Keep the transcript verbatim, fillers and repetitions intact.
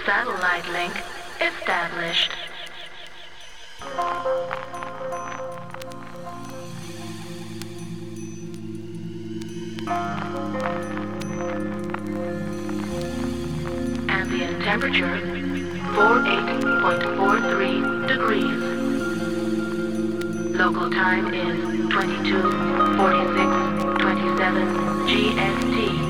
Satellite link established. Ambient temperature forty-eight point four three degrees. Local time is twenty-two forty-six twenty-seven G M T.